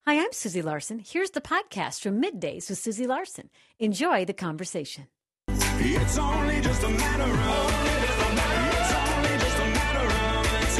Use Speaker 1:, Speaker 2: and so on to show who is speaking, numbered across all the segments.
Speaker 1: Hi, I'm Susie Larson. Here's the podcast from Middays with Susie Larson. Enjoy the conversation.
Speaker 2: It's only just a matter of, it's only just a matter of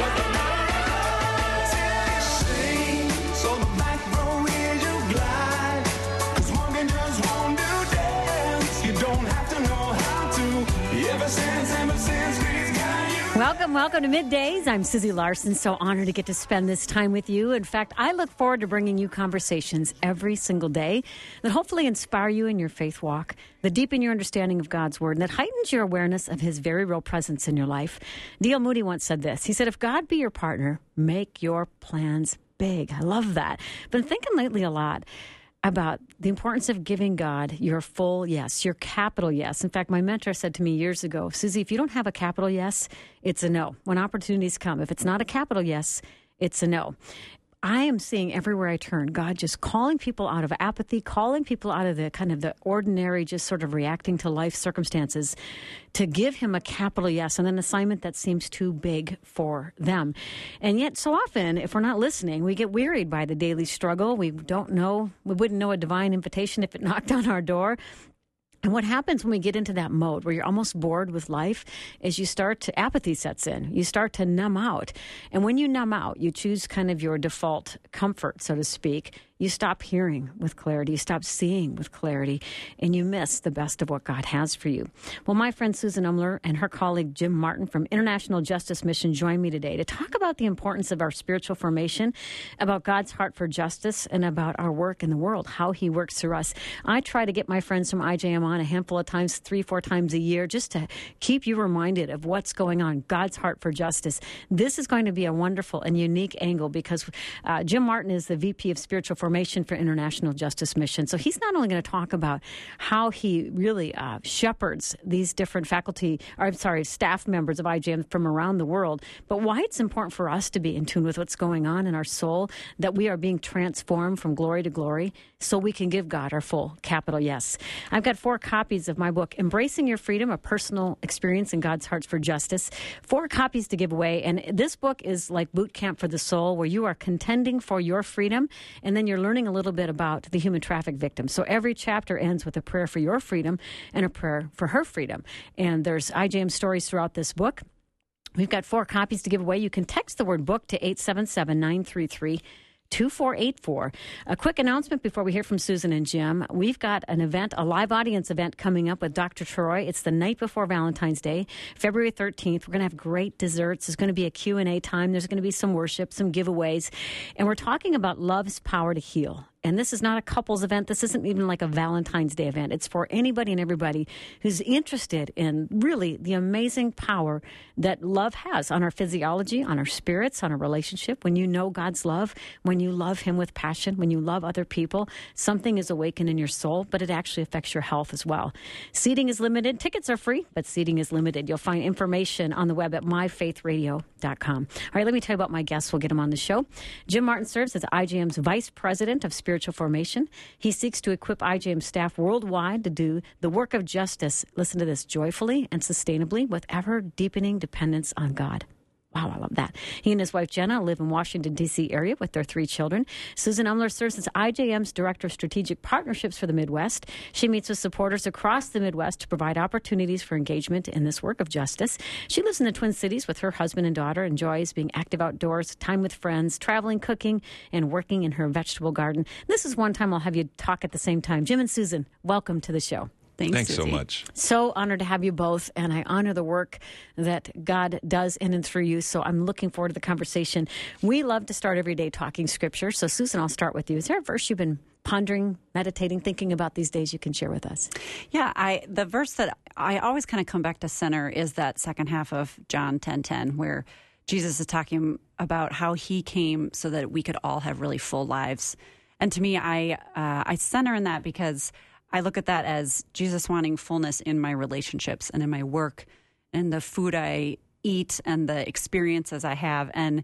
Speaker 2: time. Sing, so the back row is your glide. 'Cause walking just won't do dance. You don't have to know how to. Ever since we've got you.
Speaker 1: Welcome to Middays. I'm Susie Larson. So honored to get to spend this time with you. In fact, I look forward to bringing you conversations every single day that hopefully inspire you in your faith walk, that deepen your understanding of God's Word, and that heightens your awareness of His very real presence in your life. D.L. Moody once said this. He said, if God be your partner, make your plans big. I love that. Been thinking lately a lot about the importance of giving God your full yes, your capital yes. In fact, my mentor said to me years ago, Susie, if you don't have a capital yes, it's a no. When opportunities come, if it's not a capital yes, it's a no. I am seeing everywhere I turn, God just calling people out of apathy, calling people out of the kind of the ordinary, just sort of reacting to life circumstances to give Him a capital yes and an assignment that seems too big for them. And yet so often, if we're not listening, we get wearied by the daily struggle. We wouldn't know a divine invitation if it knocked on our door. And what happens when we get into that mode where you're almost bored with life is apathy sets in. You start to numb out. And when you numb out, you choose kind of your default comfort, so to speak. You stop hearing with clarity, you stop seeing with clarity, and you miss the best of what God has for you. Well, my friend Susan Umler and her colleague Jim Martin from International Justice Mission join me today to talk about the importance of our spiritual formation, about God's heart for justice, and about our work in the world, how He works through us. I try to get my friends from IJM on a handful of times, 3-4 times a year, just to keep you reminded of what's going on, God's heart for justice. This is going to be a wonderful and unique angle because Jim Martin is the VP of Spiritual Formation for International Justice Mission. So he's not only going to talk about how he really shepherds these different staff members of IJM from around the world, but why it's important for us to be in tune with what's going on in our soul, that we are being transformed from glory to glory so we can give God our full capital yes. I've got 4 copies of my book, Embracing Your Freedom, A Personal Experience in God's Heart for Justice. 4 copies to give away. And this book is like boot camp for the soul, where you are contending for your freedom, and then you're learning a little bit about the human traffic victim. So every chapter ends with a prayer for your freedom and a prayer for her freedom. And there's IJM stories throughout this book. We've got 4 copies to give away. You can text the word book to 877-933-2484. A quick announcement before we hear from Susan and Jim. We've got an event, a live audience event coming up with Dr. Troy. It's the night before Valentine's Day, February 13th. We're going to have great desserts. There's going to be a Q&A time. There's going to be some worship, some giveaways. And we're talking about love's power to heal. And this is not a couples event. This isn't even like a Valentine's Day event. It's for anybody and everybody who's interested in really the amazing power that love has on our physiology, on our spirits, on our relationship. When you know God's love, when you love Him with passion, when you love other people, something is awakened in your soul, but it actually affects your health as well. Seating is limited. Tickets are free, but seating is limited. You'll find information on the web at myfaithradio.com. All right, let me tell you about my guests. We'll get them on the show. Jim Martin serves as IJM's Vice President of Spiritual Formation. He seeks to equip IJM staff worldwide to do the work of justice, listen to this, joyfully and sustainably with ever-deepening dependence on God. Wow, I love that. He and his wife, Jenna, live in Washington, D.C. area with their 3 children. Susan Umler serves as IJM's Director of Strategic Partnerships for the Midwest. She meets with supporters across the Midwest to provide opportunities for engagement in this work of justice. She lives in the Twin Cities with her husband and daughter, enjoys being active outdoors, time with friends, traveling, cooking, and working in her vegetable garden. This is one time I'll have you talk at the same time. Jim and Susan, welcome to the show.
Speaker 3: Thanks
Speaker 4: Susie.
Speaker 3: So much.
Speaker 1: So honored to have you both, and I honor the work that God does in and through you, so I'm looking forward to the conversation. We love to start every day talking Scripture, so Susan, I'll start with you. Is there a verse you've been pondering, meditating, thinking about these days you can share with us?
Speaker 4: Yeah, the verse that I always kind of come back to center is that second half of John 10:10, where Jesus is talking about how He came so that we could all have really full lives. And to me, I center in that because I look at that as Jesus wanting fullness in my relationships and in my work and the food I eat and the experiences I have, and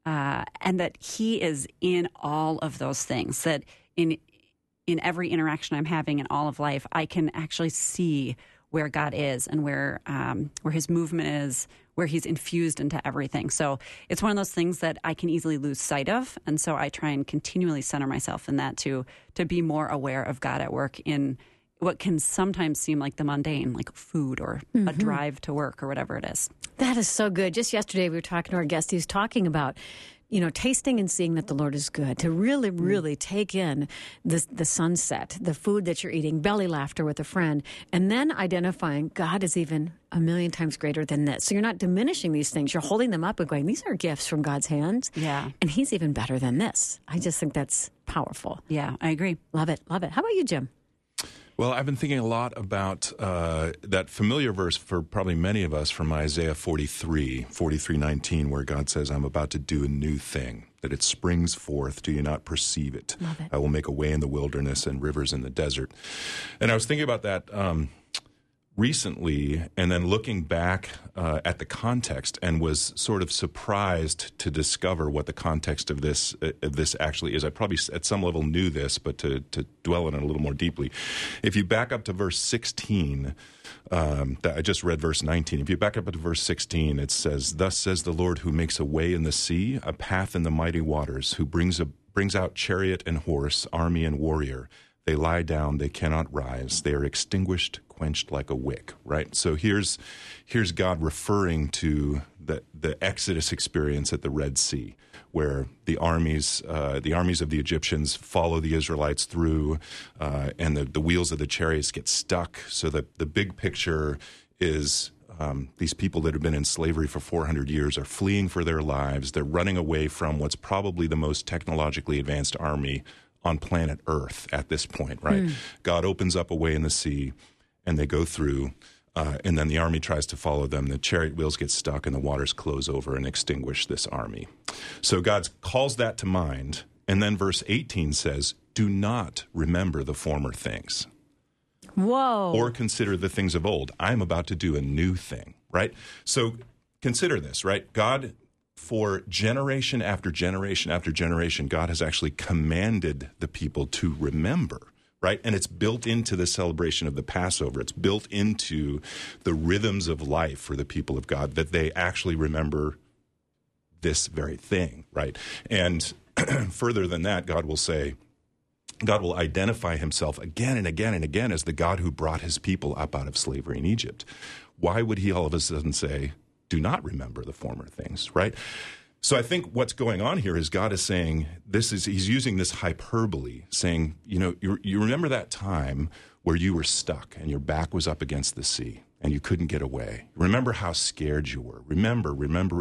Speaker 4: that He is in all of those things, that in every interaction I'm having in all of life, I can actually see where God is and where his movement is, where he's infused into everything. So it's one of those things that I can easily lose sight of. And so I try and continually center myself in that to be more aware of God at work in what can sometimes seem like the mundane, like food or a drive to work or whatever it is.
Speaker 1: That is so good. Just yesterday we were talking to our guest. He was talking about, tasting and seeing that the Lord is good, to really, really take in the sunset, the food that you're eating, belly laughter with a friend, and then identifying God is even a million times greater than this. So you're not diminishing these things. You're holding them up and going, these are gifts from God's hands.
Speaker 4: Yeah.
Speaker 1: And he's even better than this. I just think that's powerful.
Speaker 4: Yeah, I agree.
Speaker 1: Love it. Love it. How about you, Jim?
Speaker 3: Well, I've been thinking a lot about that familiar verse for probably many of us from Isaiah 43:19, where God says, I'm about to do a new thing, that it springs forth. Do you not perceive it?
Speaker 1: Love it.
Speaker 3: I will make a way in the wilderness and rivers in the desert. And I was thinking about that recently, and then looking back at the context, and was sort of surprised to discover what the context of this actually is. I probably at some level knew this, but to dwell on it a little more deeply, if you back up to verse 16, that I just read verse 19. If you back up to verse 16, it says, "Thus says the Lord, who makes a way in the sea, a path in the mighty waters, who brings out chariot and horse, army and warrior. They lie down, they cannot rise. They are extinguished, quenched like a wick," right? So here's God referring to the Exodus experience at the Red Sea, where the armies of the Egyptians follow the Israelites through, and the wheels of the chariots get stuck. So the big picture is these people that have been in slavery for 400 years are fleeing for their lives. They're running away from what's probably the most technologically advanced army on planet Earth at this point, right? God opens up a way in the sea, and they go through, and then the army tries to follow them. The chariot wheels get stuck, and the waters close over and extinguish this army. So God calls that to mind, and then verse 18 says, "Do not remember the former things."
Speaker 1: Whoa.
Speaker 3: Or consider the things of old. I'm about to do a new thing, right? So consider this, right? God, for generation after generation after generation, God has actually commanded the people to remember, right? And it's built into the celebration of the Passover. It's built into the rhythms of life for the people of God, that they actually remember this very thing, right? And further than that, God will identify himself again and again and again as the God who brought his people up out of slavery in Egypt. Why would he all of a sudden say, do not remember the former things, right? So I think what's going on here is God is saying, he's using this hyperbole, saying, you remember that time where you were stuck and your back was up against the sea and you couldn't get away. Remember how scared you were. Remember.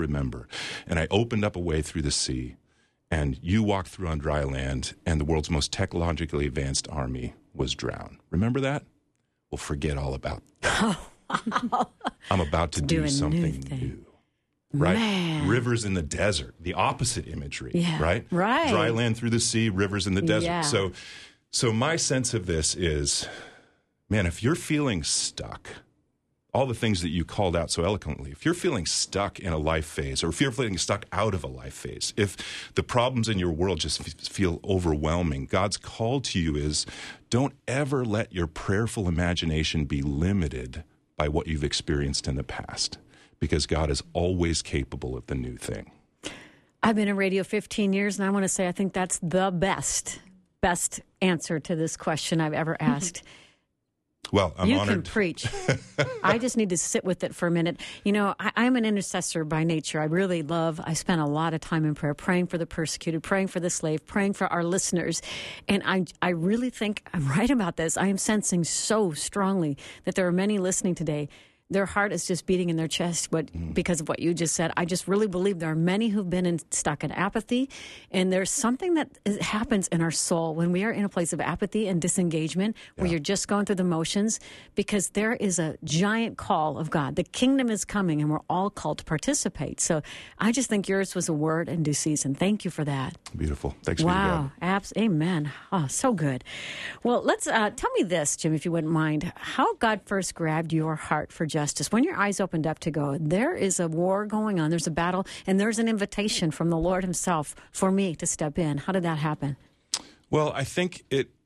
Speaker 3: And I opened up a way through the sea, and you walked through on dry land, and the world's most technologically advanced army was drowned. Remember that? Well, forget all about that. I'm about to do something new. Right?
Speaker 1: Man.
Speaker 3: Rivers in the desert, the opposite imagery, right?
Speaker 1: Right.
Speaker 3: Dry land through the sea, rivers in the desert.
Speaker 1: Yeah.
Speaker 3: So my sense of this is, man, if you're feeling stuck, all the things that you called out so eloquently, if you're feeling stuck in a life phase, or if you're feeling stuck out of a life phase, if the problems in your world just feel overwhelming, God's call to you is, don't ever let your prayerful imagination be limited by what you've experienced in the past, because God is always capable of the new thing.
Speaker 1: I've been in radio 15 years, and I want to say I think that's the best answer to this question I've ever asked.
Speaker 3: Well, I'm
Speaker 1: you
Speaker 3: honored.
Speaker 1: can preach. I just need to sit with it for a minute. I'm an intercessor by nature. I spend a lot of time in prayer, praying for the persecuted, praying for the slave, praying for our listeners. And I really think I'm right about this. I am sensing so strongly that there are many listening today. Their heart is just beating in their chest because of what you just said. I just really believe there are many who've been stuck in apathy, and there's something that happens in our soul when we are in a place of apathy and disengagement, where you're just going through the motions, because there is a giant call of God. The kingdom is coming, and we're all called to participate. So I just think yours was a word in due season. Thank you for that.
Speaker 3: Beautiful. Thanks for
Speaker 1: Wow. Amen. Oh, so good. Well, let's tell me this, Jim, if you wouldn't mind, how God first grabbed your heart for justice. When your eyes opened up to go, there is a war going on, there's a battle, and there's an invitation from the Lord himself for me to step in. How did that happen?
Speaker 3: Well, I think it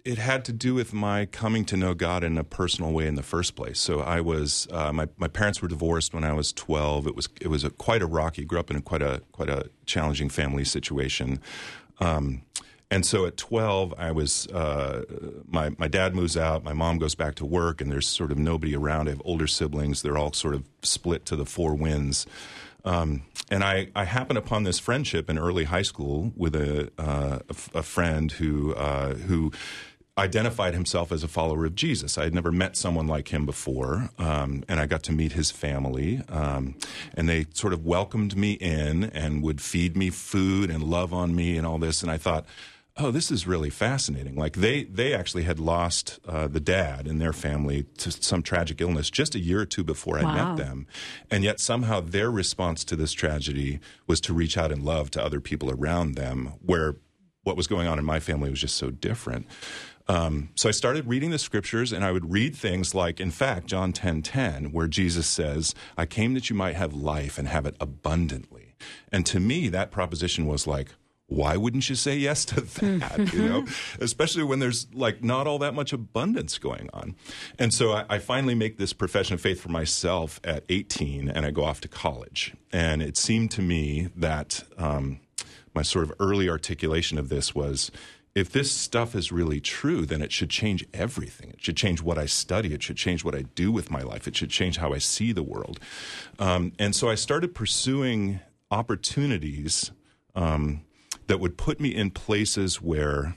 Speaker 3: it had to do with my coming to know God in a personal way in the first place. So I was my parents were divorced when I was 12. It was quite a rocky. Grew up in quite a challenging family situation. And so at 12, I was my dad moves out, my mom goes back to work, and there's sort of nobody around. I have older siblings; they're all sort of split to the four winds. And I happened upon this friendship in early high school with a friend who identified himself as a follower of Jesus. I had never met someone like him before, and I got to meet his family, and they sort of welcomed me in and would feed me food and love on me and all this. And I thought, oh, this is really fascinating. Like they actually had lost the dad in their family to some tragic illness just a year or two before I met them. And yet somehow their response to this tragedy was to reach out in love to other people around them, where what was going on in my family was just so different. So I started reading the scriptures, and I would read things like, in fact, John 10:10, where Jesus says, I came that you might have life and have it abundantly. And to me, that proposition was like, why wouldn't you say yes to that? You know, especially when there's like not all that much abundance going on. And so I finally make this profession of faith for myself at 18, and I go off to college. And it seemed to me that my sort of early articulation of this was, if this stuff is really true, then it should change everything. It should change what I study. It should change what I do with my life. It should change how I see the world. And so I started pursuing opportunities that would put me in places where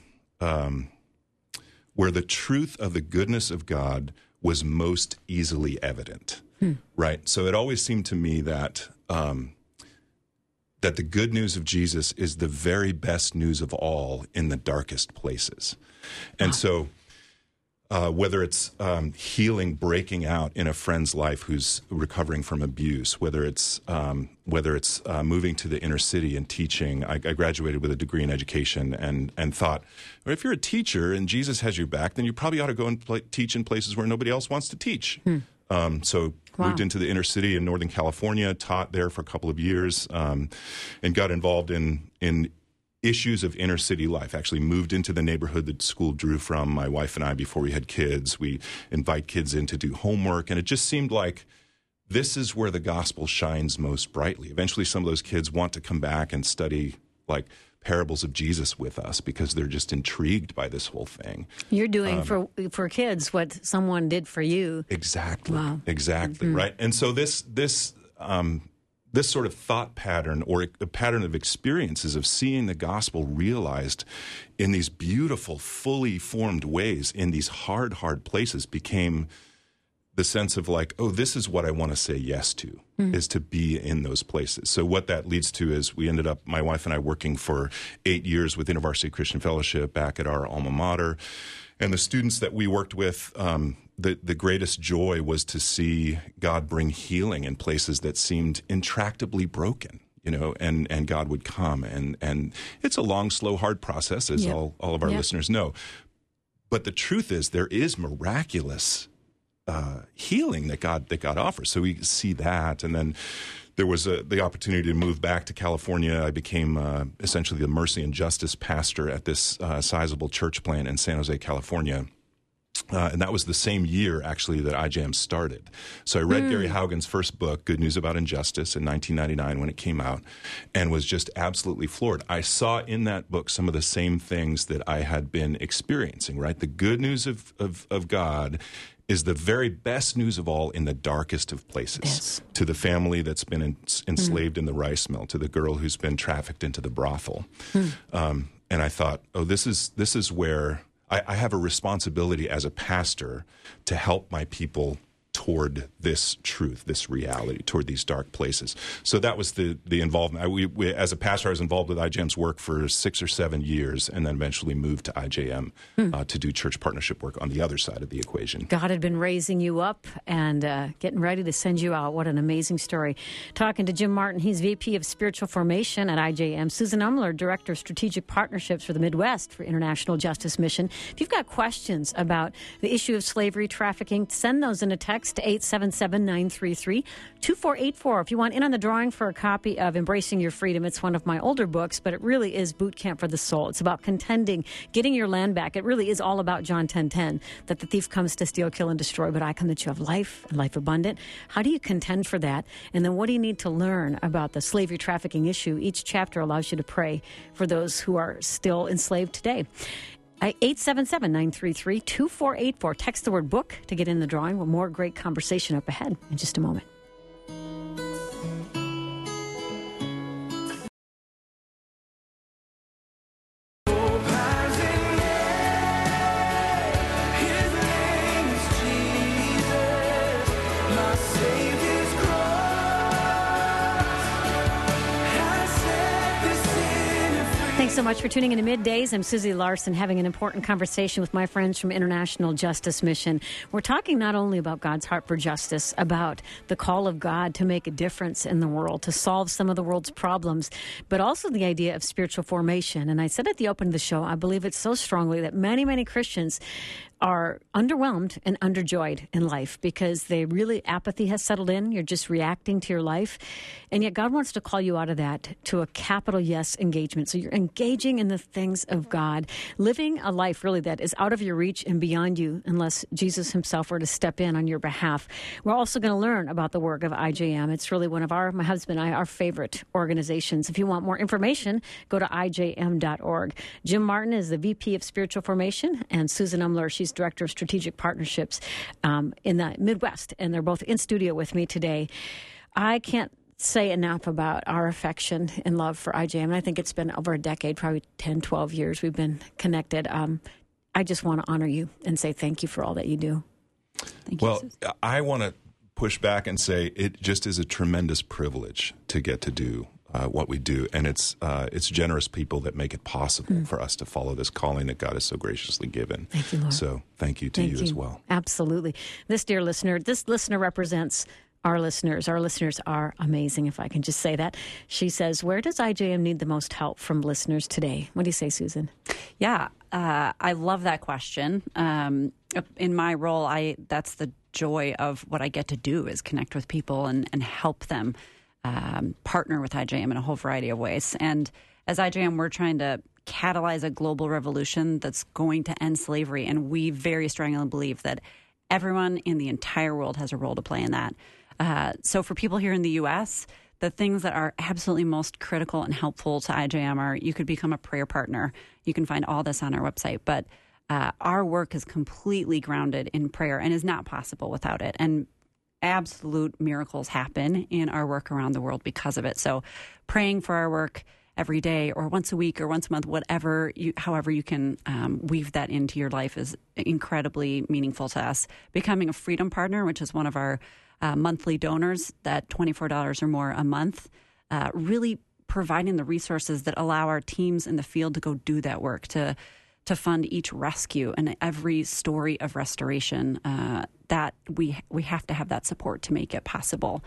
Speaker 3: the truth of the goodness of God was most easily evident, right? So it always seemed to me that that the good news of Jesus is the very best news of all in the darkest places. And so whether it's healing breaking out in a friend's life who's recovering from abuse, whether it's moving to the inner city and teaching. I graduated with a degree in education and thought, well, if you're a teacher and Jesus has your back, then you probably ought to go and teach in places where nobody else wants to teach. Moved into the inner city in Northern California, taught there for a couple of years, and got involved in issues of inner city life. Actually moved into the neighborhood that school drew from, my wife and I, before we had kids. We invite kids in to do homework, and it just seemed like this is where the gospel shines most brightly. Eventually some of those kids want to come back and study like parables of Jesus with us because they're just intrigued by this whole thing. You're doing
Speaker 1: for kids what someone did for you.
Speaker 3: Exactly. Wow. Exactly, right? And so this sort of thought pattern, or a pattern of experiences of seeing the gospel realized in these beautiful, fully formed ways in these hard places, became the sense of like, oh, this is what I want to say yes to, is to be in those places. So what that leads to is we ended up, my wife and I, working for 8 years with InterVarsity Christian Fellowship back at our alma mater. And the students that we worked with, the greatest joy was to see God bring healing in places that seemed intractably broken, you know, and God would come. And it's a long, slow, hard process, as all of our listeners know. But the truth is, there is miraculous healing that God offers. So we see that. And then there was the opportunity to move back to California. I became essentially the mercy and justice pastor at this sizable church plant in San Jose, California. And that was the same year, actually, that IJM started. So I read Gary Haugen's first book, Good News About Injustice, in 1999 when it came out, and was just absolutely floored. I saw in that book some of the same things that I had been experiencing, right? The good news of God is the very best news of all in the darkest of places. Yes. To the family that's been enslaved in the rice mill, to the girl who's been trafficked into the brothel. And I thought, oh, this is where I have a responsibility as a pastor to help my people toward this truth, this reality, toward these dark places. So that was the involvement. We, as a pastor, I was involved with IJM's work for 6 or 7 years, and then eventually moved to IJM to do church partnership work on the other side of the equation. God had been raising you up and getting ready to send you out. What an amazing story. Talking to Jim Martin, he's VP of Spiritual Formation at IJM. Susan Umler, Director of Strategic Partnerships for the Midwest for International Justice Mission. If you've got questions about the issue of slavery trafficking, send those in a text
Speaker 1: text 877-933-2484. If you want in on the drawing for a copy of Embracing Your Freedom, it's one of my older books, but it really is boot camp for the soul. It's about contending, getting your land back. It really is all about John 10:10, that the thief comes to steal, kill, and destroy, but I come that you have life and life abundant. How do you contend for that? And then what do you need to learn about the slavery trafficking issue? Each chapter allows you to pray for those who are still enslaved today. 877-933-2484. Text the word book to get in the drawing with more great conversation up ahead in just a moment. Thanks so much for tuning in to Middays. I'm Susie Larson, having an important conversation with my friends from International Justice Mission. We're talking not only about God's heart for justice, about the call of God to make a difference in the world, to solve some of the world's problems, but also the idea of spiritual formation. And I said at the open of the show, I believe it so strongly that many, many Christians are underwhelmed and underjoyed in life because apathy has settled in. You're just reacting to your life. And yet God wants to call you out of that to a capital yes engagement. So you're engaging in the things of God, living a life really that is out of your reach and beyond you unless Jesus himself were to step in on your behalf. We're also going to learn about the work of IJM. It's really one of my husband and I, our favorite organizations. If you want more information, go to ijm.org. Jim Martin is the VP of Spiritual Formation, and Susan Umler, she's Director of Strategic Partnerships in the Midwest, and they're both in studio with me today. I can't say enough about our affection and love for IJM, and I think it's been over a decade, probably 10, 12 years we've been connected. I just want to honor you and say thank you for all that you do.
Speaker 4: Thank you.
Speaker 3: Well, I want to push back and say it just is a tremendous privilege to get to do what we do, and it's generous people that make it possible for us to follow this calling that God has so graciously given.
Speaker 1: Thank you, Lord.
Speaker 3: So thank you to you as well.
Speaker 1: Absolutely. This listener represents our listeners. Our listeners are amazing, if I can just say that. She says, where does IJM need the most help from listeners today? What do you say, Susan?
Speaker 4: Yeah, I love that question. In my role, that's the joy of what I get to do is connect with people and help them partner with IJM in a whole variety of ways. And as IJM, we're trying to catalyze a global revolution that's going to end slavery. And we very strongly believe that everyone in the entire world has a role to play in that. So for people here in the U.S., the things that are absolutely most critical and helpful to IJM are you could become a prayer partner. You can find all this on our website. But our work is completely grounded in prayer and is not possible without it. And absolute miracles happen in our work around the world because of it. So praying for our work every day or once a week or once a month, however you can weave that into your life is incredibly meaningful to us. Becoming a Freedom Partner, which is one of our monthly donors, that $24 or more a month, really providing the resources that allow our teams in the field to go do that work, to fund each rescue and every story of restoration, that we have to have that support to make it possible.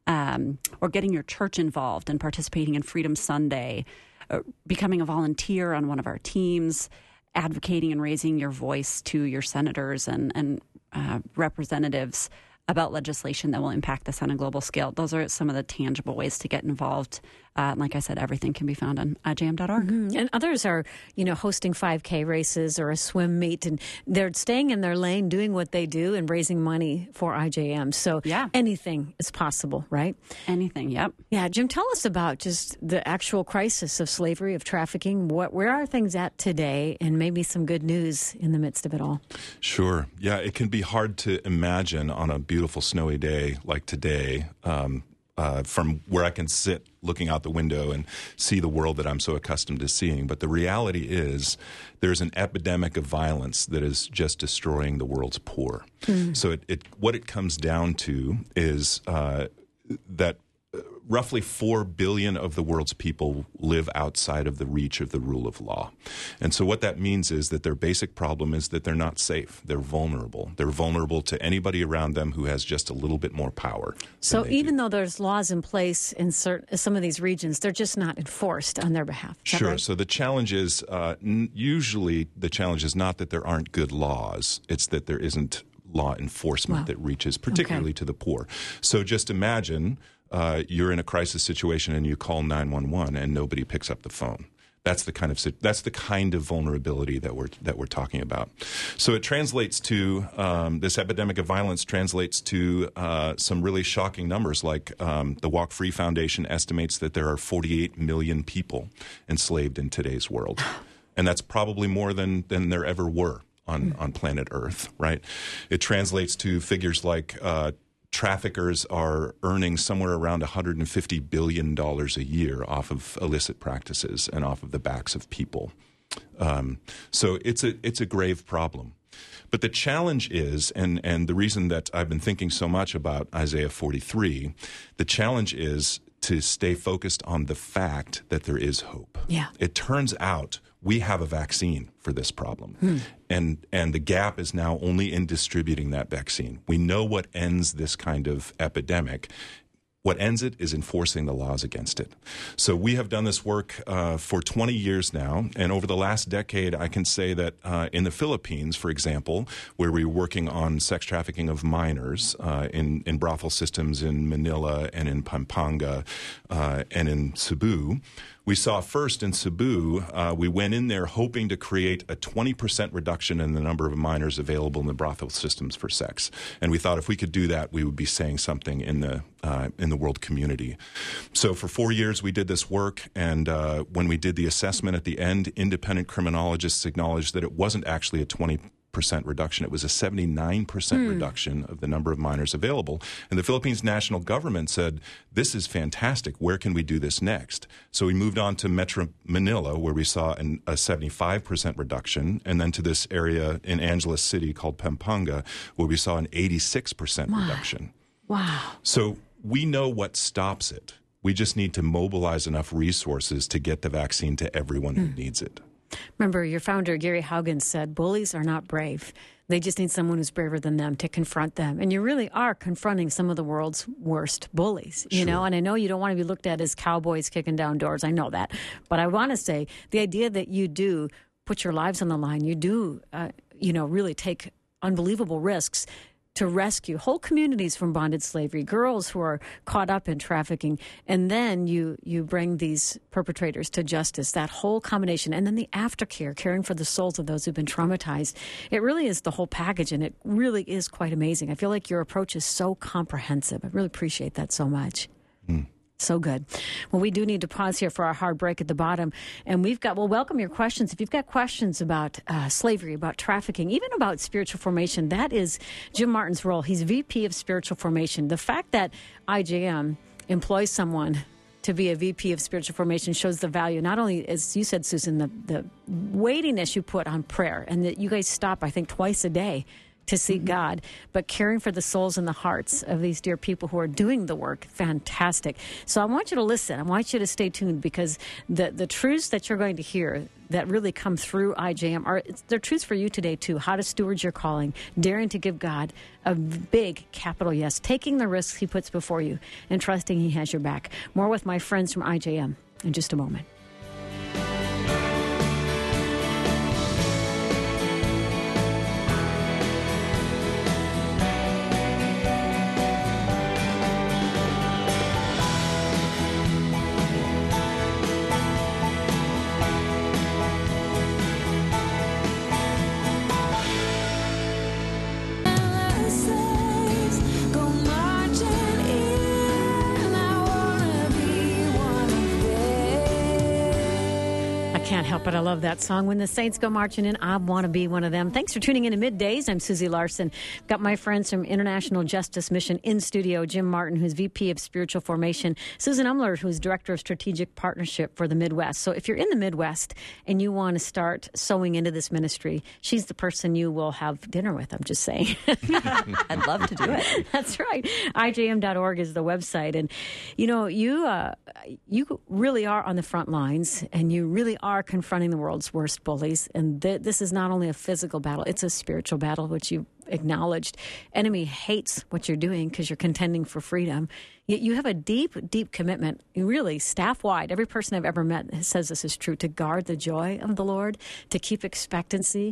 Speaker 4: Or getting your church involved and participating in Freedom Sunday, becoming a volunteer on one of our teams, advocating and raising your voice to your senators and representatives about legislation that will impact this on a global scale. Those are some of the tangible ways to get involved. Like I said, everything can be found on ijm.org.
Speaker 1: Mm-hmm. And others are, hosting 5K races or a swim meet, and they're staying in their lane, doing what they do and raising money for IJM. So anything is possible, right?
Speaker 4: Anything, yep.
Speaker 1: Yeah, Jim, tell us about just the actual crisis of slavery, of trafficking. Where are things at today, and maybe some good news in the midst of it all?
Speaker 3: Sure. Yeah, it can be hard to imagine on a beautiful snowy day like today, from where I can sit looking out the window and see the world that I'm so accustomed to seeing. But the reality is there's an epidemic of violence that is just destroying the world's poor. So what it comes down to is that roughly 4 billion of the world's people live outside of the reach of the rule of law. And so what that means is that their basic problem is that they're not safe. They're vulnerable. They're vulnerable to anybody around them who has just a little bit more power.
Speaker 1: So even though there's laws in place in some of these regions, they're just not enforced on their behalf.
Speaker 3: Sure.
Speaker 1: Right?
Speaker 3: So the challenge is, usually the challenge is not that there aren't good laws. It's that there isn't law enforcement that reaches particularly to the poor. So just imagine you're in a crisis situation and you call 911 and nobody picks up the phone. That's the kind of vulnerability that we're talking about. So it translates to this epidemic of violence translates to some really shocking numbers. Like the Walk Free Foundation estimates that there are 48 million people enslaved in today's world, and that's probably more than there ever were on planet Earth. Right? It translates to figures like traffickers are earning somewhere around $150 billion a year off of illicit practices and off of the backs of people. So it's a grave problem. But the challenge is, and the reason that I've been thinking so much about Isaiah 43, the challenge is to stay focused on the fact that there is hope.
Speaker 1: Yeah.
Speaker 3: It turns out we have a vaccine for this problem. And the gap is now only in distributing that vaccine. We know what ends this kind of epidemic. What ends it is enforcing the laws against it. So we have done this work for 20 years now, and over the last decade, I can say that in the Philippines, for example, where we were working on sex trafficking of minors in brothel systems in Manila and in Pampanga and in Cebu, we saw first in Cebu, we went in there hoping to create a 20% reduction in the number of minors available in the brothel systems for sex. And we thought if we could do that, we would be saying something in the world community. So for 4 years, we did this work. And when we did the assessment at the end, independent criminologists acknowledged that it wasn't actually a 20% reduction. It was a 79% reduction of the number of minors available. And the Philippines national government said, this is fantastic. Where can we do this next? So we moved on to Metro Manila, where we saw a 75% reduction, and then to this area in Angeles City called Pampanga, where we saw an 86% reduction.
Speaker 1: Wow.
Speaker 3: So we know what stops it. We just need to mobilize enough resources to get the vaccine to everyone who needs it.
Speaker 1: Remember, your founder, Gary Haugen, said, bullies are not brave. They just need someone who's braver than them to confront them. And you really are confronting some of the world's worst bullies, you know? And I know you don't want to be looked at as cowboys kicking down doors. I know that. But I want to say the idea that you do put your lives on the line, you do, really take unbelievable risks to rescue whole communities from bonded slavery, girls who are caught up in trafficking, and then you bring these perpetrators to justice, that whole combination, and then the aftercare, caring for the souls of those who've been traumatized. It really is the whole package, and it really is quite amazing. I feel like your approach is so comprehensive. I really appreciate that so much. So good. Well, we do need to pause here for our hard break at the bottom. And we'll welcome your questions. If you've got questions about slavery, about trafficking, even about spiritual formation, that is Jim Martin's role. He's VP of Spiritual Formation. The fact that IJM employs someone to be a VP of Spiritual Formation shows the value, not only, as you said, Susan, the weightiness you put on prayer, and that you guys stop, I think, twice a day to seek God, but caring for the souls and the hearts of these dear people who are doing the work. Fantastic. So I want you to listen. I want you to stay tuned, because the truths that you're going to hear that really come through IJM they're truths for you today too. How to steward your calling, daring to give God a big capital yes, taking the risks he puts before you, and trusting he has your back. More with my friends from IJM in just a moment. Can't help it. I love that song. When the Saints Go Marching In, I want to be one of them. Thanks for tuning in to Middays. I'm Susie Larson. Got my friends from International Justice Mission in studio. Jim Martin, who's VP of Spiritual Formation. Susan Umler, who's Director of Strategic Partnership for the Midwest. So if you're in the Midwest and you want to start sowing into this ministry, she's the person you will have dinner with. I'm just saying.
Speaker 4: I'd love to do it.
Speaker 1: That's right. IJM.org is the website. And, you really are on the front lines, and you really are confronting the world's worst bullies. And this is not only a physical battle, it's a spiritual battle, which you acknowledged. Enemy hates what you're doing because you're contending for freedom. Yet you have a deep, deep commitment, really staff-wide. Every person I've ever met says this is true, to guard the joy of the Lord, to keep expectancy,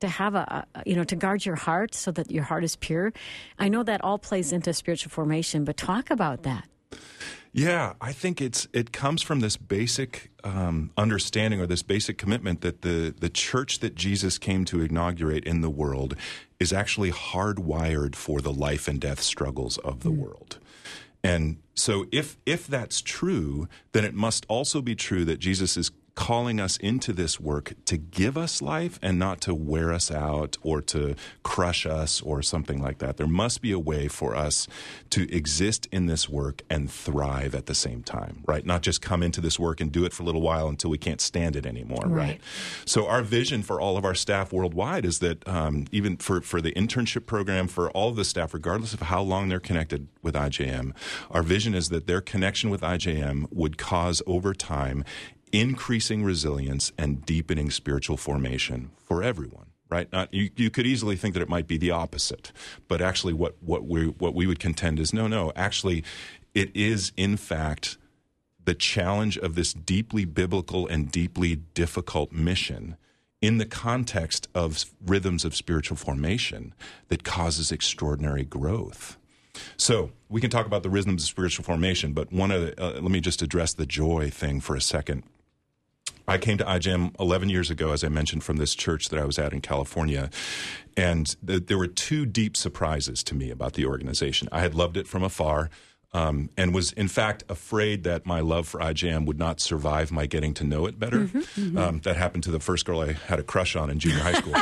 Speaker 1: to have to guard your heart so that your heart is pure. I know that all plays into spiritual formation, but talk about that.
Speaker 3: Yeah, I think it comes from this basic understanding or this basic commitment that the church that Jesus came to inaugurate in the world is actually hardwired for the life and death struggles of the world. And so if that's true, then it must also be true that Jesus is calling us into this work to give us life and not to wear us out or to crush us or something like that. There must be a way for us to exist in this work and thrive at the same time, right? Not just come into this work and do it for a little while until we can't stand it anymore, right? So our vision for all of our staff worldwide is that even for the internship program, for all of the staff, regardless of how long they're connected with IJM, our vision is that their connection with IJM would cause over time increasing resilience and deepening spiritual formation for everyone, right? You could easily think that it might be the opposite, but actually what we would contend is no, actually it is in fact the challenge of this deeply biblical and deeply difficult mission in the context of rhythms of spiritual formation that causes extraordinary growth. So we can talk about the rhythms of spiritual formation, but let me just address the joy thing for a second. I came to IJM 11 years ago, as I mentioned, from this church that I was at in California, and there were two deep surprises to me about the organization. I had loved it from afar and was, in fact, afraid that my love for IJM would not survive my getting to know it better. That happened to the first girl I had a crush on in junior high school.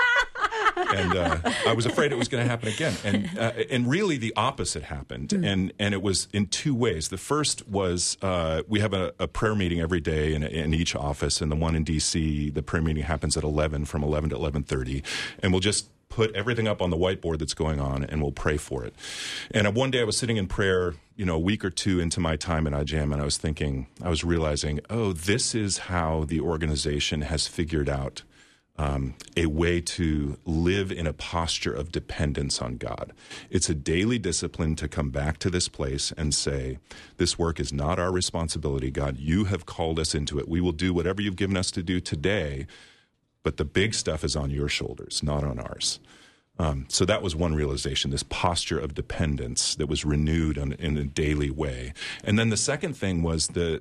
Speaker 3: And I was afraid it was going to happen again. And really the opposite happened. And it was in two ways. The first was we have a prayer meeting every day in each office. And the one in D.C., the prayer meeting happens at 11, from 11 to 11:30. And we'll just put everything up on the whiteboard that's going on, and we'll pray for it. And one day I was sitting in prayer, a week or two into my time at IJM, and I was realizing, this is how the organization has figured out a way to live in a posture of dependence on God. It's a daily discipline to come back to this place and say, this work is not our responsibility, God. You have called us into it. We will do whatever you've given us to do today, but the big stuff is on your shoulders, not on ours. So that was one realization, this posture of dependence that was renewed in a daily way. And then the second thing was the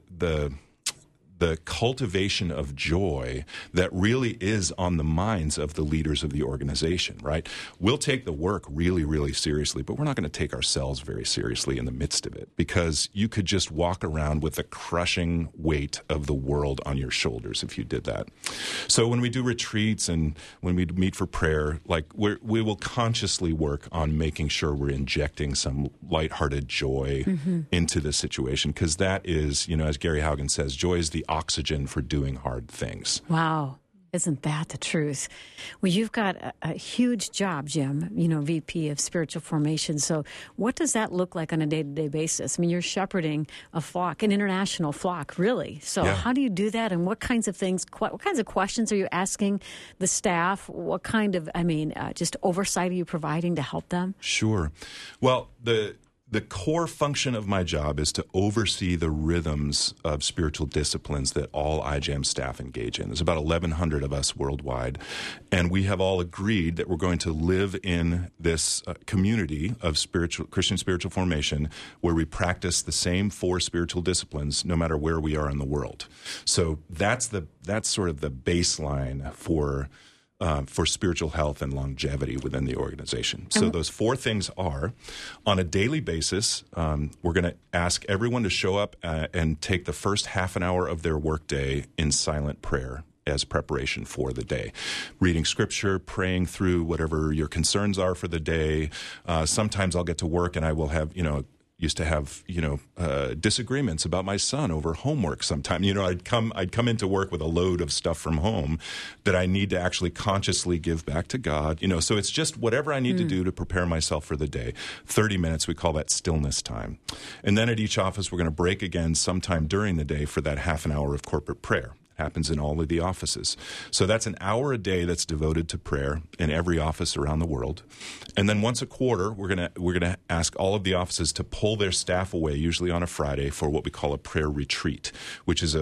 Speaker 3: cultivation of joy that really is on the minds of the leaders of the organization, right? We'll take the work really, really seriously, but we're not going to take ourselves very seriously in the midst of it, because you could just walk around with the crushing weight of the world on your shoulders if you did that. So when we do retreats and when we meet for prayer, we will consciously work on making sure we're injecting some lighthearted joy into this situation, because that is, as Gary Haugen says, joy is the oxygen for doing hard things.
Speaker 1: Wow. Isn't that the truth? Well, you've got a huge job, Jim, VP of Spiritual Formation. So what does that look like on a day-to-day basis? I mean, you're shepherding a flock, an international flock, really. So how do you do that? And what kinds of things, what kinds of questions are you asking the staff? What kind of, just oversight are you providing to help them?
Speaker 3: Sure. Well, the core function of my job is to oversee the rhythms of spiritual disciplines that all IJM staff engage in. There's about 1,100 of us worldwide, and we have all agreed that we're going to live in this community of Christian spiritual formation where we practice the same 4 spiritual disciplines no matter where we are in the world. So that's sort of the baseline for spiritual health and longevity within the organization. So those 4 things are, on a daily basis, we're going to ask everyone to show up and take the first half an hour of their workday in silent prayer as preparation for the day. Reading scripture, praying through whatever your concerns are for the day. Sometimes I'll get to work and I will have, used to have, disagreements about my son over homework sometime. I'd come into work with a load of stuff from home that I need to actually consciously give back to God. So it's just whatever I need to do to prepare myself for the day. 30 minutes, we call that stillness time. And then at each office, we're going to break again sometime during the day for that half an hour of corporate prayer. Happens in all of the offices. So that's an hour a day that's devoted to prayer in every office around the world. And then once a quarter, we're gonna ask all of the offices to pull their staff away, usually on a Friday, for what we call a prayer retreat, which is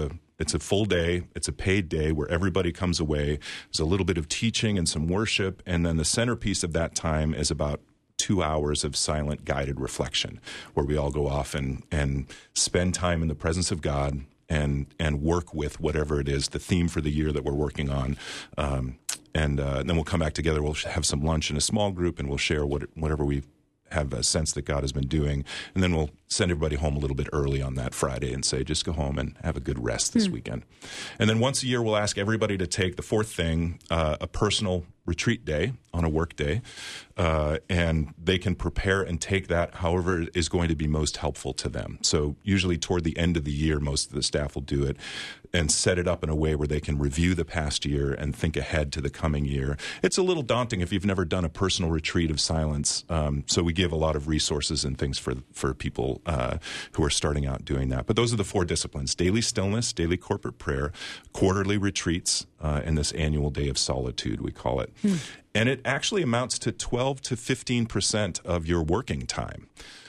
Speaker 3: It's a full day. It's a paid day where everybody comes away. There's a little bit of teaching and some worship, and then the centerpiece of that time is about 2 hours of silent guided reflection, where we all go off and spend time in the presence of God and work with whatever it is, the theme for the year that we're working on. And then we'll come back together. We'll have some lunch in a small group, and we'll share whatever we have a sense that God has been doing. And then we'll send everybody home a little bit early on that Friday and say, just go home and have a good rest this weekend. And then once a year, we'll ask everybody to take the fourth thing, a personal retreat day on a work day. And they can prepare and take that however is going to be most helpful to them. So usually toward the end of the year, most of the staff will do it and set it up in a way where they can review the past year and think ahead to the coming year. It's a little daunting if you've never done a personal retreat of silence. So we give a lot of resources and things for people who are starting out doing that. But those are the 4 disciplines: daily stillness, daily corporate prayer, quarterly retreats, and this annual day of solitude, we call it. And it actually amounts to 12 to 15% of your working time.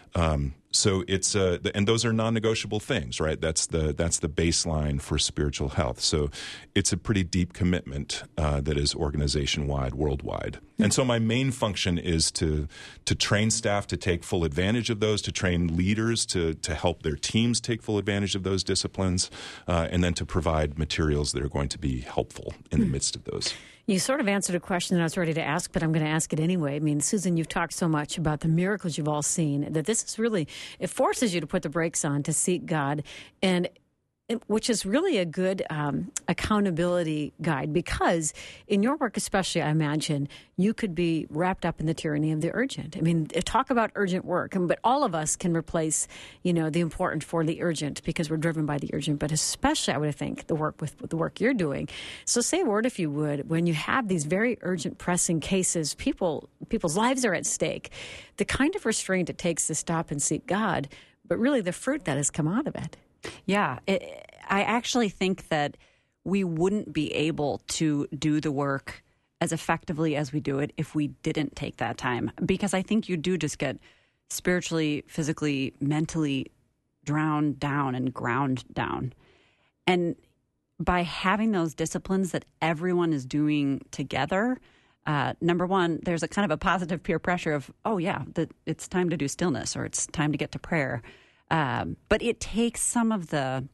Speaker 3: So it's and those are non-negotiable things, right? That's the baseline for spiritual health. So it's a pretty deep commitment that is organization-wide, worldwide. And so my main function is to train staff to take full advantage of those, to train leaders to help their teams take full advantage of those disciplines, and then to provide materials that are going to be helpful in the midst of those.
Speaker 1: You sort of answered a question that I was ready to ask, but I'm going to ask it anyway. I mean, Susan, you've talked so much about the miracles you've all seen that this is really, it forces you to put the brakes on to seek God, and which is really a good accountability guide, because in your work especially, I imagine, you could be wrapped up in the tyranny of the urgent. I mean, talk about urgent work, but all of us can replace, the important for the urgent because we're driven by the urgent, but especially, I would think, the work with the work you're doing. So say a word, if you would, when you have these very urgent, pressing cases, people's lives are at stake, the kind of restraint it takes to stop and seek God, but really the fruit that has come out of it.
Speaker 4: Yeah, I actually think that we wouldn't be able to do the work as effectively as we do it if we didn't take that time. Because I think you do just get spiritually, physically, mentally drowned down and ground down. And by having those disciplines that everyone is doing together, number one, there's a kind of a positive peer pressure of, oh yeah, it's time to do stillness, or it's time to get to prayer. But it takes some of that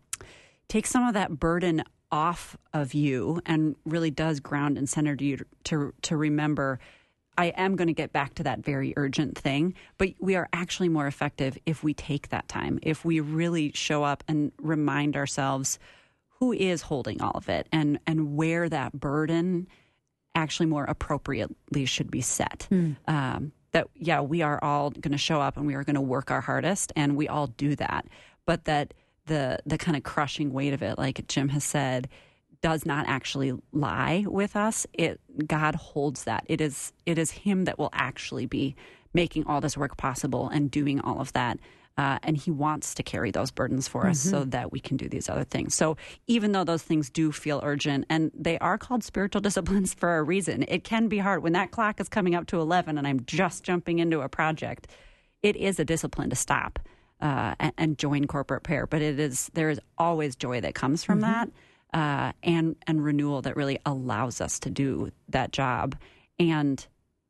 Speaker 4: burden off of you and really does ground and center you to remember, I am going to get back to that very urgent thing. But we are actually more effective if we take that time, if we really show up and remind ourselves who is holding all of it and where that burden actually more appropriately should be set. That, yeah, we are all going to show up and we are going to work our hardest, and we all do that. But that the kind of crushing weight of it, like Jim has said, does not actually lie with us. God holds that. It is Him that will actually be making all this work possible and doing all of that. And He wants to carry those burdens for us so that we can do these other things. So even though those things do feel urgent, and they are called spiritual disciplines for a reason, it can be hard. When that clock is coming up to 11 and I'm just jumping into a project, it is a discipline to stop and join corporate prayer. But there is always joy that comes from that, and renewal that really allows us to do that job and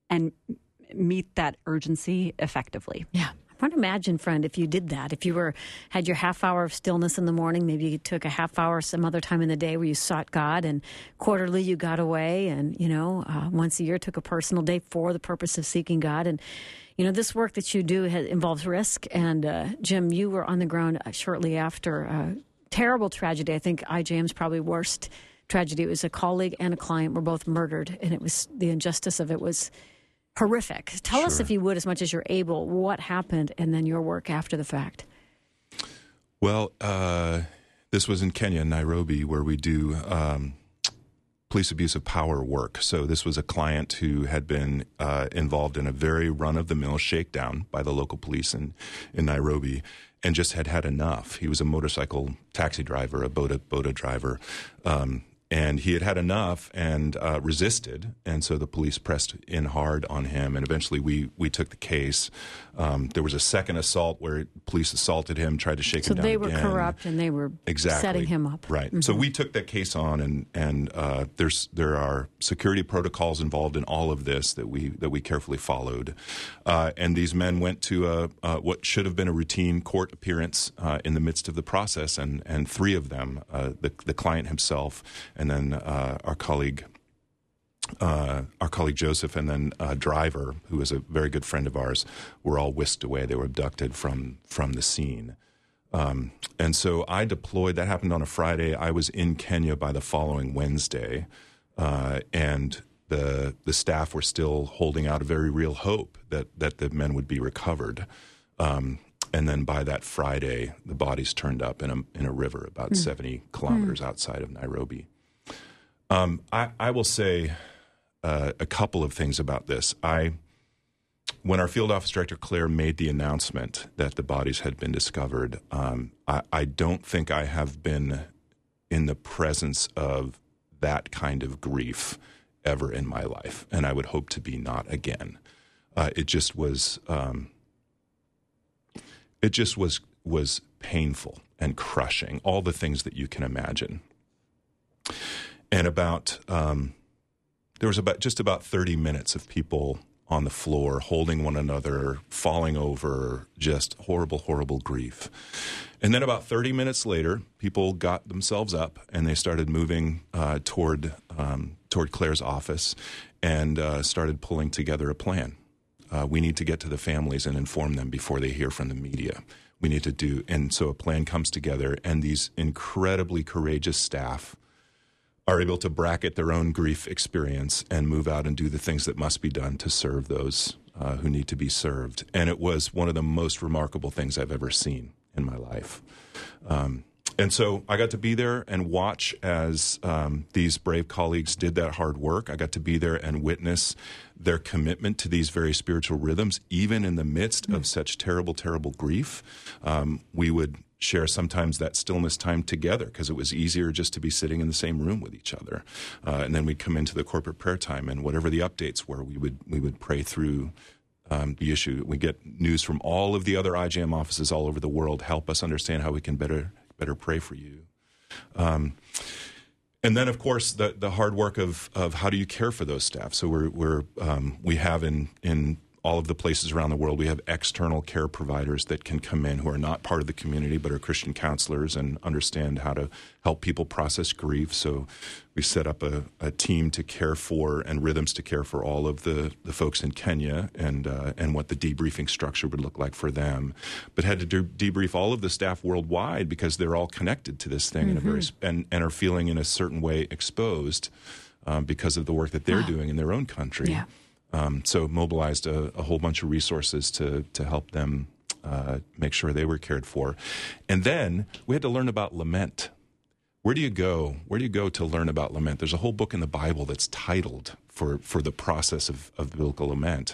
Speaker 4: meet that urgency effectively.
Speaker 1: Yeah. I want to imagine, friend, if you did that, if you had your half hour of stillness in the morning, maybe you took a half hour some other time in the day where you sought God, and quarterly you got away, and, once a year took a personal day for the purpose of seeking God. And, this work that you do involves risk. And, Jim, you were on the ground shortly after a terrible tragedy. I think IJM's probably worst tragedy. It was a colleague and a client were both murdered, and it was the injustice of it was horrific. Tell us, if you would, as much as you're able, what happened and then your work after the fact.
Speaker 3: Well, this was in Kenya, Nairobi, where we do police abuse of power work. So this was a client who had been involved in a very run-of-the-mill shakedown by the local police in Nairobi and just had enough. He was a motorcycle taxi driver, a boda driver, And he had had enough and resisted, and so the police pressed in hard on him, and eventually we took the case. There was a second assault where police assaulted him, tried to shake him down
Speaker 1: So they
Speaker 3: again.
Speaker 1: were corrupt, and they were setting him up.
Speaker 3: Right. So we took that case on, and there are security protocols involved in all of this that we carefully followed. And these men went to what should have been a routine court appearance in the midst of the process, and three of them, the client himself, and then our colleague Joseph, and then Driver, who was a very good friend of ours, were all whisked away. They were abducted from the scene. And so I deployed. That happened on a Friday. I was in Kenya by the following Wednesday, and the staff were still holding out a very real hope that the men would be recovered. And then by that Friday, the bodies turned up in a river about 70 kilometers outside of Nairobi. I will say a couple of things about this. When our field office director, Claire, made the announcement that the bodies had been discovered, I don't think I have been in the presence of that kind of grief ever in my life, and I would hope to be not again. It just was painful and crushing, all the things that you can imagine. And there was just about 30 minutes of people on the floor holding one another, falling over, just horrible, horrible grief. And then about 30 minutes later, people got themselves up and they started moving toward Claire's office and started pulling together a plan. We need to get to the families and inform them before they hear from the media. We need to do, and so a plan comes together, and these incredibly courageous staff are able to bracket their own grief experience and move out and do the things that must be done to serve those who need to be served. And it was one of the most remarkable things I've ever seen in my life. And so I got to be there and watch as these brave colleagues did that hard work. I got to be there and witness their commitment to these very spiritual rhythms, even in the midst of such terrible, terrible grief. We would share sometimes that stillness time together because it was easier just to be sitting in the same room with each other. And then we'd come into the corporate prayer time, and whatever the updates were, we would pray through the issue. We get news from all of the other IJM offices all over the world. Help us understand how we can better pray for you. And then, of course, the hard work of how do you care for those staff? So we have in all of the places around the world, we have external care providers that can come in who are not part of the community but are Christian counselors and understand how to help people process grief. So we set up a team to care for and rhythms to care for all of the folks in Kenya and what the debriefing structure would look like for them. But had to debrief all of the staff worldwide because they're all connected to this thing in a very and are feeling in a certain way exposed because of the work that they're doing in their own country.
Speaker 1: Yeah.
Speaker 3: So mobilized a whole bunch of resources to help them make sure they were cared for. And then we had to learn about lament. Where do you go? Where do you go to learn about lament? There's a whole book in the Bible that's titled for the process of biblical lament.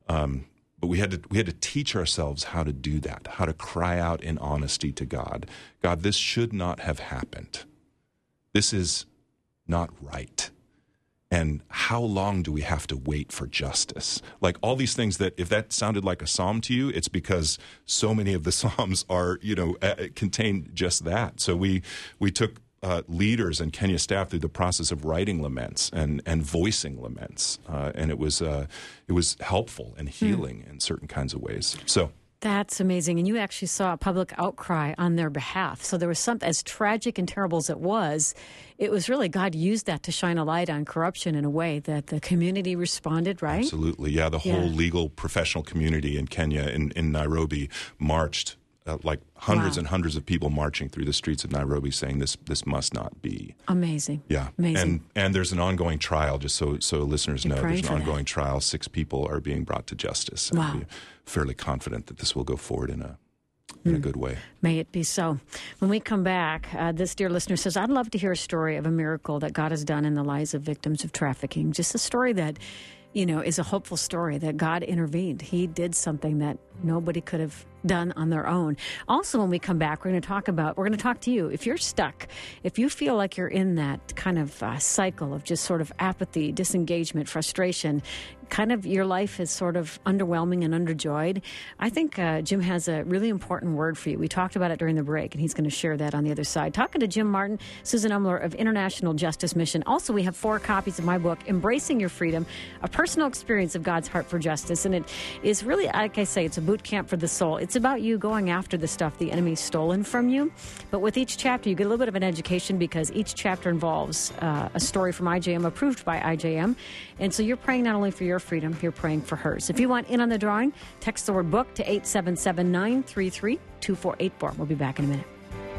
Speaker 3: But we had to teach ourselves how to do that, how to cry out in honesty to God. God, this should not have happened. This is not right. And how long do we have to wait for justice? Like all these things that, if that sounded like a psalm to you, it's because so many of the psalms are, contain just that. So we took leaders and Kenya staff through the process of writing laments and voicing laments, and it was helpful and healing in certain kinds of ways. So.
Speaker 1: That's amazing. And you actually saw a public outcry on their behalf. So there was something, as tragic and terrible as it was really God used that to shine a light on corruption in a way that the community responded, right?
Speaker 3: Absolutely. Yeah, the whole legal professional community in Kenya, in Nairobi, marched. Like hundreds and hundreds of people marching through the streets of Nairobi saying this must not be.
Speaker 1: Amazing.
Speaker 3: Yeah.
Speaker 1: Amazing. And
Speaker 3: there's an ongoing trial, just so listeners know. There's an ongoing trial. 6 people are being brought to justice. And we're fairly confident that this will go forward in a good way.
Speaker 1: May it be so. When we come back, this dear listener says, I'd love to hear a story of a miracle that God has done in the lives of victims of trafficking. Just a story that, is a hopeful story that God intervened. He did something that nobody could have done on their own. Also, when we come back, we're going to talk to you. If you're stuck, if you feel like you're in that kind of cycle of just sort of apathy, disengagement, frustration, kind of your life is sort of underwhelming and underjoyed, I think Jim has a really important word for you. We talked about it during the break, and he's going to share that on the other side. Talking to Jim Martin, Susan Umler of International Justice Mission. Also, we have 4 copies of my book, Embracing Your Freedom, a personal experience of God's heart for justice. And it is really, like I say, it's a boot camp for the soul. It's about you going after the stuff the enemy's stolen from you. But with each chapter, you get a little bit of an education because each chapter involves a story from IJM, approved by IJM. And so you're praying not only for your freedom, you're praying for hers. If you want in on the drawing, text the word book to 877-933-2484. We'll be back in a minute.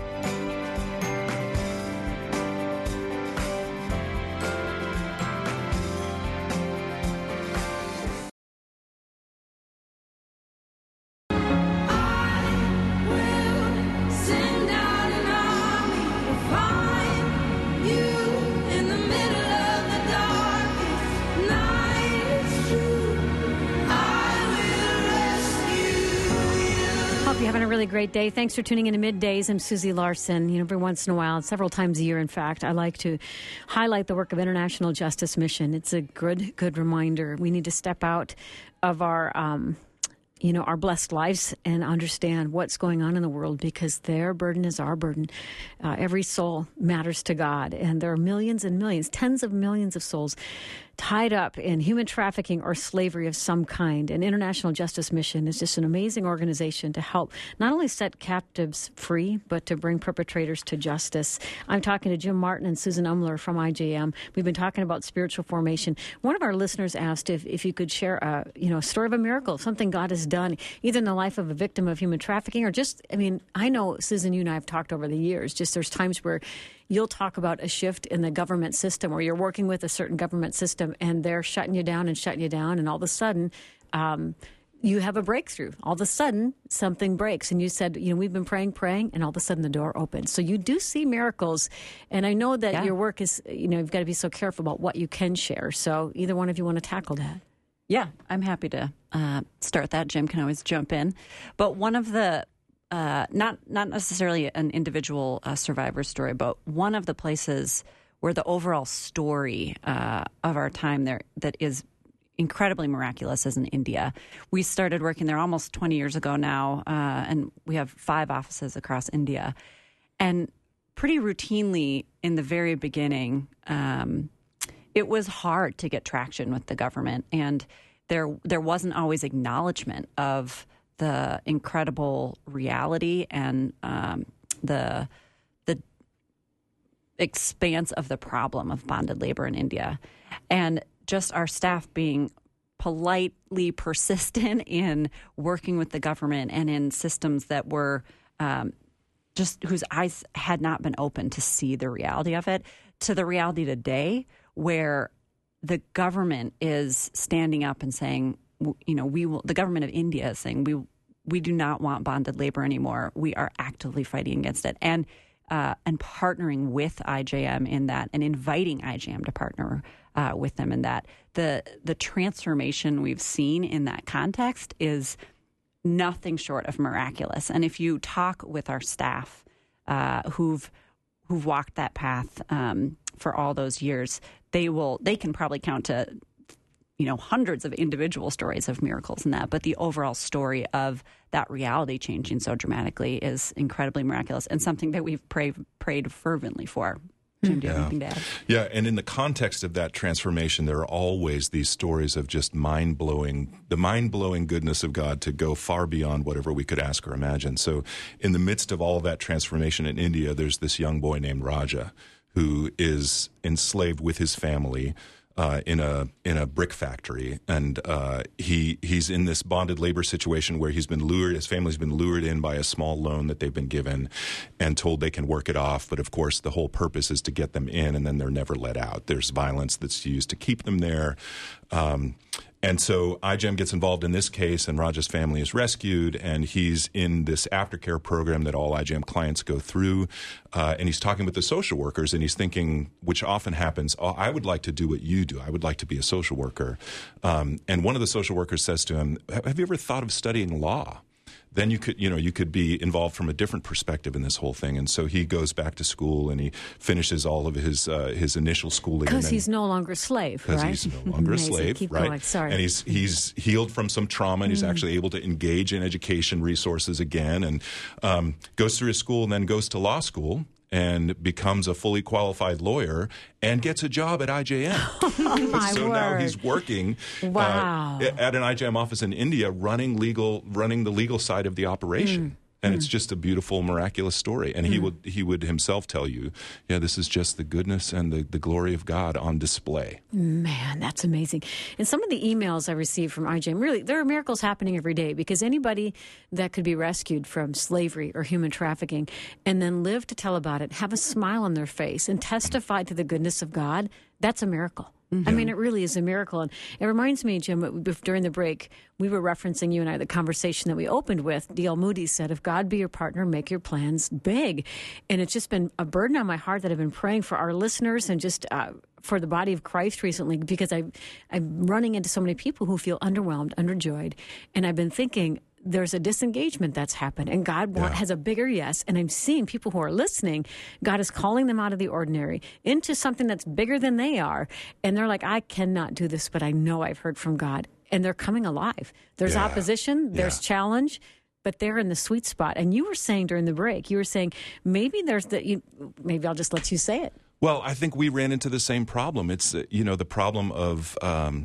Speaker 1: Great day. Thanks for tuning in to Middays. I'm Susie Larson. Every once in a while, several times a year, in fact, I like to highlight the work of International Justice Mission. It's a good reminder. We need to step out of our blessed lives and understand what's going on in the world, because their burden is our burden. Every soul matters to God, and there are millions and millions, tens of millions of souls tied up in human trafficking or slavery of some kind. And International Justice Mission is just an amazing organization to help not only set captives free, but to bring perpetrators to justice. I'm talking to Jim Martin and Susan Umler from IJM. We've been talking about spiritual formation. One of our listeners asked if you could share a story of a miracle, something God has done, either in the life of a victim of human trafficking or just, I know, Susan, you and I have talked over the years, just there's times where you'll talk about a shift in the government system, or you're working with a certain government system and they're shutting you down, and all of a sudden you have a breakthrough. All of a sudden something breaks, and you said, we've been praying, and all of a sudden the door opens. So you do see miracles, and I know that your work is, you've got to be so careful about what you can share. So either one of you want to tackle that?
Speaker 4: Yeah, I'm happy to start that. Jim can always jump in. But one of the not necessarily an individual survivor story, but one of the places where the overall story of our time there that is incredibly miraculous is in India. We started working there almost 20 years ago now, and we have 5 offices across India. And pretty routinely in the very beginning, it was hard to get traction with the government, and there wasn't always acknowledgement of the incredible reality and the expanse of the problem of bonded labor in India. And just our staff being politely persistent in working with the government and in systems that were just whose eyes had not been open to see the reality of it, to the reality today where the government is standing up and saying, the government of India is saying, we do not want bonded labor anymore. We are actively fighting against it. And partnering with IJM in that, and inviting IJM to partner with them in that. The transformation we've seen in that context is nothing short of miraculous. And if you talk with our staff who've walked that path for all those years, they can probably count to hundreds of individual stories of miracles in that, but the overall story of that reality changing so dramatically is incredibly miraculous, and something that we've prayed fervently for. Jim, do you have anything to add?
Speaker 3: Yeah, and in the context of that transformation, there are always these stories of just the mind-blowing goodness of God to go far beyond whatever we could ask or imagine. So in the midst of all of that transformation in India, there's this young boy named Raja who is enslaved with his family in a brick factory, and he's in this bonded labor situation where his family's been lured in by a small loan that they've been given and told they can work it off, but of course the whole purpose is to get them in, and then they're never let out. There's violence that's used to keep them there. And so IJM gets involved in this case, and Raja's family is rescued, and he's in this aftercare program that all IJM clients go through, and he's talking with the social workers, and he's thinking, which often happens, I would like to do what you do. I would like to be a social worker. And one of the social workers says to him, have you ever thought of studying law? then you could be involved from a different perspective in this whole thing. And so he goes back to school and he finishes all of his initial schooling.
Speaker 1: Because he's no longer a slave, right?
Speaker 3: Because he's no longer a slave,
Speaker 1: Keep
Speaker 3: right?
Speaker 1: going. Sorry.
Speaker 3: And he's healed from some trauma, and he's actually able to engage in education resources again, and goes through his school and then goes to law school and becomes a fully qualified lawyer and gets a job at IJM.
Speaker 1: My
Speaker 3: so
Speaker 1: word.
Speaker 3: now he's working
Speaker 1: Wow.
Speaker 3: at an IJM office in India, running the legal side of the operation. And it's just a beautiful, miraculous story. And he would himself tell you, this is just the goodness and the glory of God on display.
Speaker 1: Man, that's amazing. And some of the emails I received from IJM, really, there are miracles happening every day, because anybody that could be rescued from slavery or human trafficking and then live to tell about it, have a smile on their face, and testify to the goodness of God, that's a miracle. I mean, it really is a miracle. And it reminds me, Jim, during the break, we were referencing, you and I, the conversation that we opened with. D.L. Moody said, if God be your partner, make your plans big. And it's just been a burden on my heart that I've been praying for our listeners and just for the body of Christ recently, because I'm running into so many people who feel underwhelmed, underjoyed. And I've been thinking, there's a disengagement that's happened, and God has a bigger yes. And I'm seeing people who are listening, God is calling them out of the ordinary into something that's bigger than they are. And they're like, I cannot do this, but I know I've heard from God. And they're coming alive. There's opposition, there's challenge, but they're in the sweet spot. And you were saying during the break, maybe there's maybe I'll just let you say it.
Speaker 3: Well, I think we ran into the same problem. It's, the problem of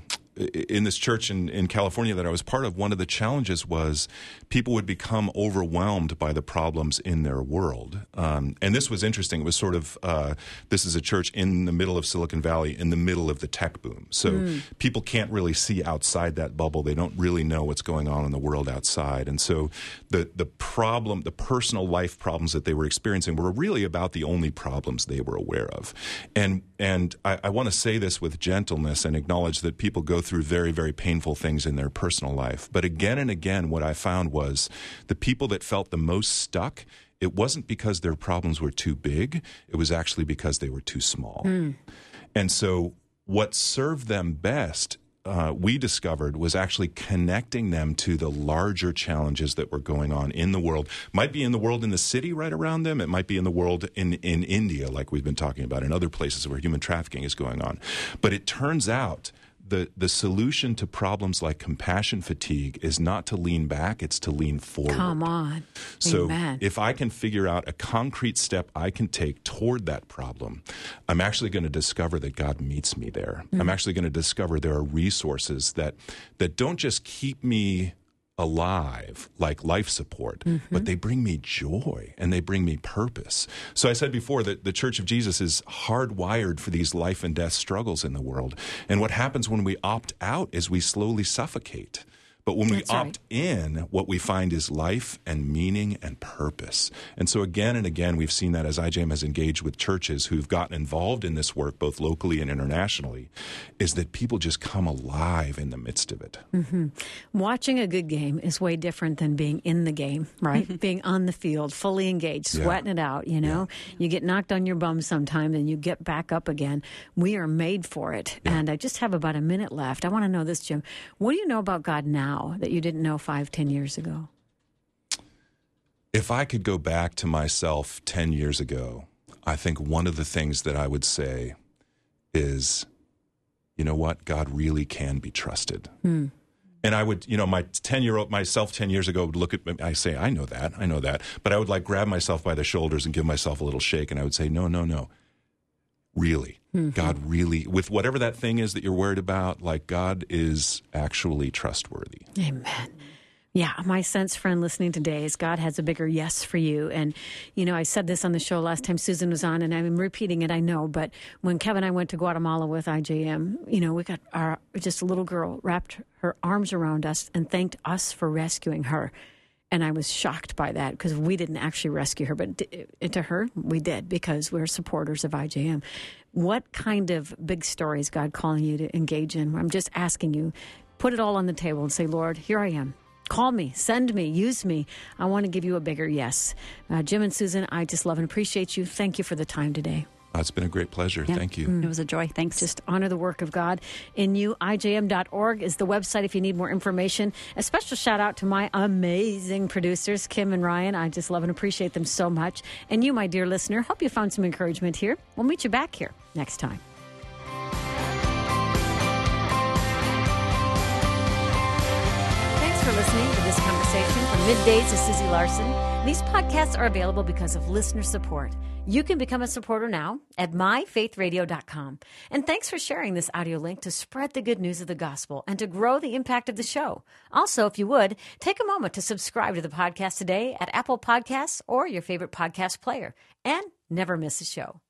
Speaker 3: in this church in California that I was part of, one of the challenges was people would become overwhelmed by the problems in their world. And this was interesting. It was sort of, this is a church in the middle of Silicon Valley, in the middle of the tech boom. So people can't really see outside that bubble. They don't really know what's going on in the world outside. And so the personal life problems that they were experiencing were really about the only problems they were aware of. And I want to say this with gentleness and acknowledge that people go through very, very painful things in their personal life. But again and again, what I found was the people that felt the most stuck, it wasn't because their problems were too big. It was actually because they were too small. And so what served them best, we discovered, was actually connecting them to the larger challenges that were going on in the world. Might be in the world in the city right around them. It might be in the world in India, like we've been talking about, in other places where human trafficking is going on. But it turns out the solution to problems like compassion fatigue is not to lean back, it's to lean forward.
Speaker 1: Come on.
Speaker 3: So
Speaker 1: Amen.
Speaker 3: if I can figure out a concrete step I can take toward that problem, I'm actually going to discover that God meets me there. I'm actually going to discover there are resources that don't just keep me alive like life support, but they bring me joy and they bring me purpose. So I said before that the Church of Jesus is hardwired for these life and death struggles in the world. And what happens when we opt out is we slowly suffocate. But when we opt in, what we find is life and meaning and purpose. And so again and again, we've seen that as IJM has engaged with churches who've gotten involved in this work, both locally and internationally, is that people just come alive in the midst of it.
Speaker 1: Watching a good game is way different than being in the game, right? Being on the field, fully engaged, sweating it out, You get knocked on your bum sometime, then you get back up again. We are made for it. And I just have about a minute left. I want to know this, Jim. What do you know about God now that you didn't know 5-10 years ago?
Speaker 3: If I could go back to myself 10 years ago, I think one of the things that I would say is, you know what? God really can be trusted. And I would, myself 10 years ago would look at me, I say, I know that. But I would grab myself by the shoulders and give myself a little shake. And I would say, no. Really, God really, with whatever that thing is that you're worried about, God is actually trustworthy.
Speaker 1: Amen. Yeah, my sense, friend, listening today is God has a bigger yes for you. And, I said this on the show last time Susan was on, and I'm repeating it, I know. But when Kevin and I went to Guatemala with IJM, we got just a little girl wrapped her arms around us and thanked us for rescuing her. And I was shocked by that because we didn't actually rescue her, but to her, we did because we're supporters of IJM. What kind of big story is God calling you to engage in? I'm just asking you, put it all on the table and say, Lord, here I am. Call me, send me, use me. I want to give you a bigger yes. Jim and Susan, I just love and appreciate you. Thank you for the time today.
Speaker 3: It's been a great pleasure.
Speaker 4: Yeah.
Speaker 3: Thank you.
Speaker 4: It was a joy. Thanks.
Speaker 1: Just honor the work of God in you. IJM.org is the website if you need more information. A special shout out to my amazing producers, Kim and Ryan. I just love and appreciate them so much. And you, my dear listener, hope you found some encouragement here. We'll meet you back here next time. Thanks for listening to this conversation from Middays with Susie Larson. These podcasts are available because of listener support. You can become a supporter now at myfaithradio.com. And thanks for sharing this audio link to spread the good news of the gospel and to grow the impact of the show. Also, if you would, take a moment to subscribe to the podcast today at Apple Podcasts or your favorite podcast player. And never miss a show.